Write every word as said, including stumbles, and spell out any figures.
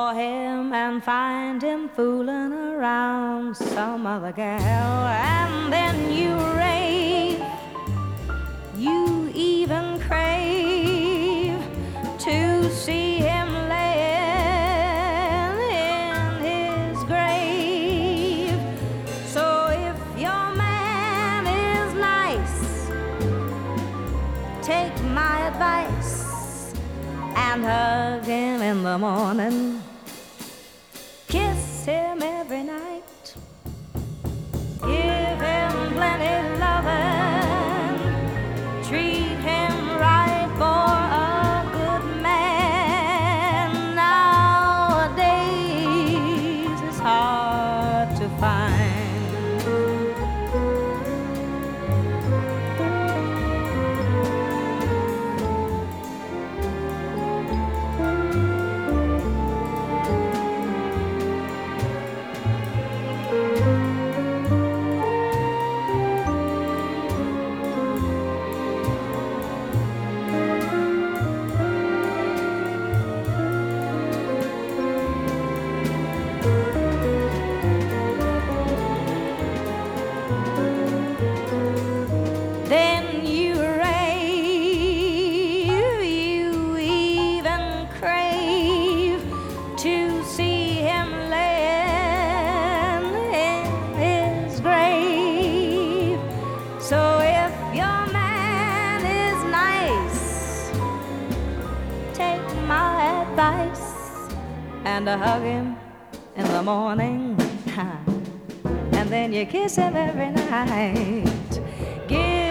for him and find him fooling around some other gal. And then you rave, you even crave to see him laying in his grave. So if your man is nice, take my advice and hug him in the morning. Kiss him every night. Give him plenty loving. Treat him right for a good man. Nowadays it's hard to find. Then you rave, you even crave to see him laying in his grave. So if your man is nice, take my advice and hug him in the morning, and then you kiss him every night. Give